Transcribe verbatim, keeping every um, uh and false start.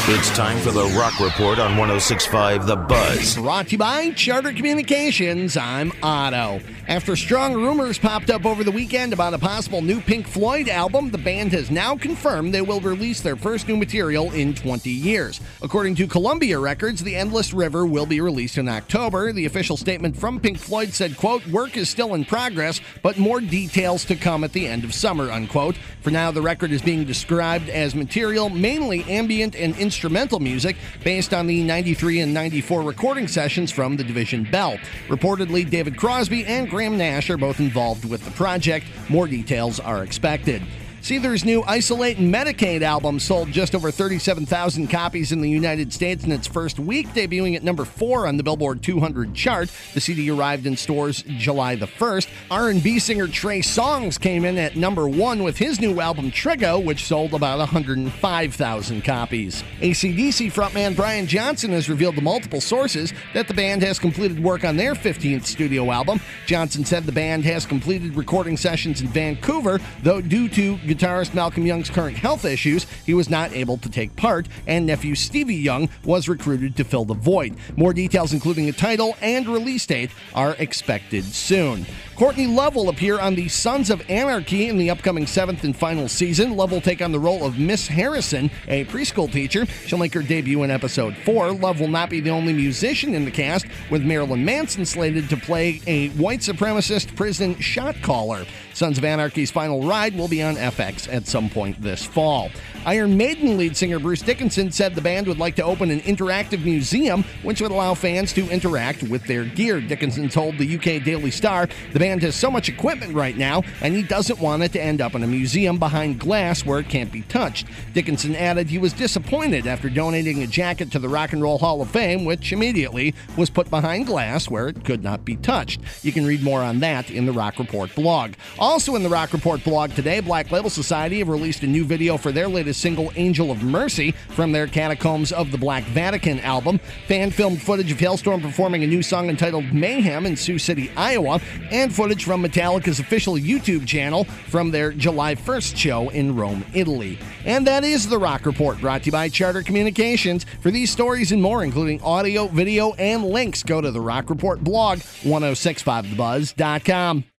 It's time for the Rock Report on one oh six point five The Buzz. Brought to you by Charter Communications, I'm Otto. After strong rumors popped up over the weekend about a possible new Pink Floyd album, the band has now confirmed they will release their first new material in twenty years. According to Columbia Records, The Endless River will be released in October. The official statement from Pink Floyd said, quote, "Work is still in progress, but more details to come at the end of summer," unquote. For now, the record is being described as material mainly ambient and instrumental music based on the ninety-three and ninety-four recording sessions from the Division Bell. Reportedly, David Crosby and Graham Nash are both involved with the project. More details are expected. Seether's new Isolate and Medicaid album sold just over thirty-seven thousand copies in the United States in its first week, debuting at number four on the Billboard two hundred chart. The C D arrived in stores July the first. R and B singer Trey Songz came in at number one with his new album Trigo, which sold about one hundred five thousand copies. A C D C frontman Brian Johnson has revealed to multiple sources that the band has completed work on their fifteenth studio album. Johnson said the band has completed recording sessions in Vancouver, though due to guitarist Malcolm Young's current health issues, he was not able to take part, and nephew Stevie Young was recruited to fill the void. More details, including a title and release date, are expected soon. Courtney Love will appear on the Sons of Anarchy in the upcoming seventh and final season. Love will take on the role of Miss Harrison, a preschool teacher. She'll make her debut in episode four. Love will not be the only musician in the cast, with Marilyn Manson slated to play a white supremacist prison shot caller. Sons of Anarchy's final ride will be on F X at some point this fall. Iron Maiden lead singer Bruce Dickinson said the band would like to open an interactive museum which would allow fans to interact with their gear. Dickinson told the U K Daily Star the band has so much equipment right now and he doesn't want it to end up in a museum behind glass where it can't be touched. Dickinson added he was disappointed after donating a jacket to the Rock and Roll Hall of Fame, which immediately was put behind glass where it could not be touched. You can read more on that in the Rock Report blog. Also in the Rock Report blog today, Black Label Society have released a new video for their latest single, Angel of Mercy, from their Catacombs of the Black Vatican album. Fan-filmed footage of Hailstorm performing a new song entitled Mayhem in Sioux City, Iowa, and footage from Metallica's official YouTube channel from their July first show in Rome, Italy. And that is the Rock Report, brought to you by Charter Communications. For these stories and more, including audio, video, and links, go to the Rock Report blog, ten sixty-five the buzz dot com.